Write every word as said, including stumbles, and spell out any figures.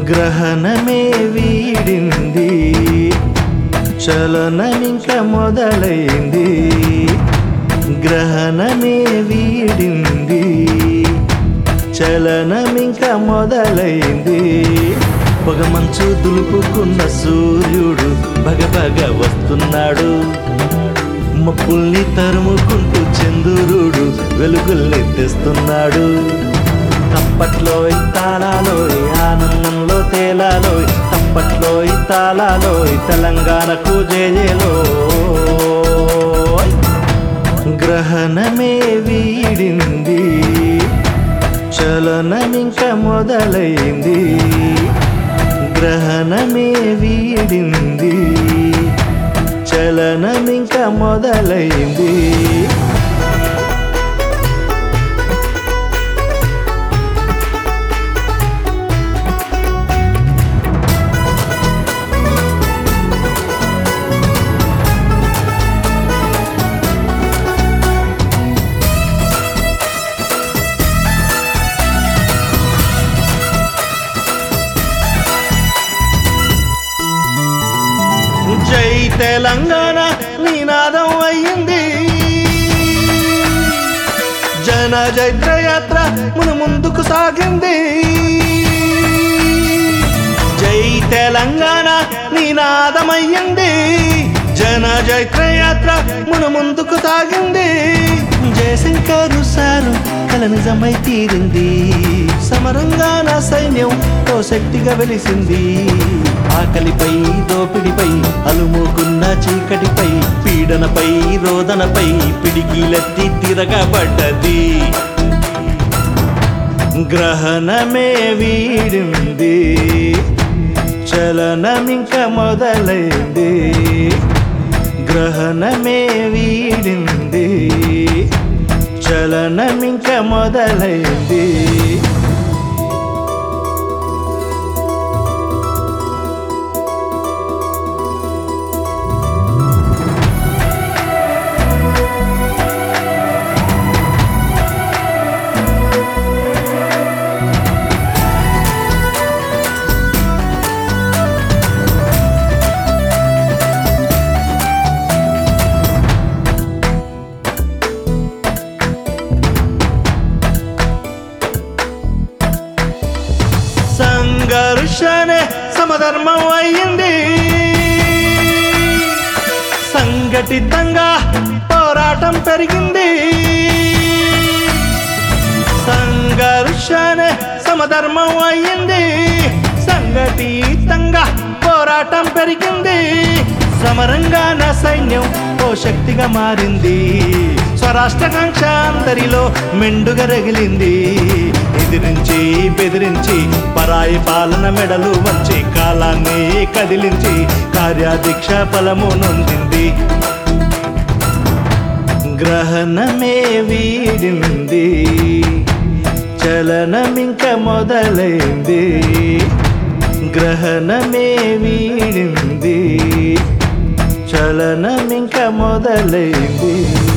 గ్రహణమే వీడింది, చలనమింక మొదలైంది. గ్రహణమే వీడింది, చలనమింక మొదలైంది. పొగమంచు దులుపుకున్న సూర్యుడు భగభగ వస్తున్నాడు. మప్పుల్ని తరుముకుంటూ చంద్రుడు వెలుగుల్ని తెస్తున్నాడు. తప్పట్లో తాళాలో ఆనందంలో తేలాలో, తప్పట్లో తాళాలో తెలంగాణకు జయలో. గ్రహణమే వీడింది, చలనమింక మొదలైంది. గ్రహణమే వీడింది, చలనమింక మొదలైంది. జై తెలంగాణ నినాదం అయ్యింది, జన జైత్రయాత్ర మన ముందుకు సాగింది. జై తెలంగాణ నినాదం అయ్యింది, జన జైత్రయాత్ర మన ముందుకు సాగింది. జయశంకరు సారు కల నిజమై తీరింది, సమరంగా నా సైన్యం ఓ శక్తిగా వెలిసింది. ఆకలిపై దోపిడిపై అలుముకున్న చీకటిపై, పీడనపై రోదనపై పిడికిలెత్తి తిరగబడ్డది. గ్రహణమే వీడింది, చలనమింక మొదలైంది. గ్రహణమే వీడింది, చలనమింక మొదలైంది. సంఘర్షణే సమధర్మం అయ్యింది, సంఘటితంగా పోరాటం పెరిగింది. సంఘర్షణే సమధర్మం అయ్యింది, సంఘటితంగా పోరాటం పెరిగింది. సమరంగా నా సైన్యం ఓ శక్తిగా మారింది. స్వరాష్ట్రకాంక్ష అందరిలో మెండుగా రగిలింది. ఎదిరించి బెదిరించి పరాయి పాలన మెడలు వంచి, కాలాన్ని కదిలించి కార్యాదీక్ష ఫలము నొందింది. గ్రహణమే వీడింది, చలనమింక మొదలైంది. గ్రహణమే వీడింది, చలనమింక మొదలైంది.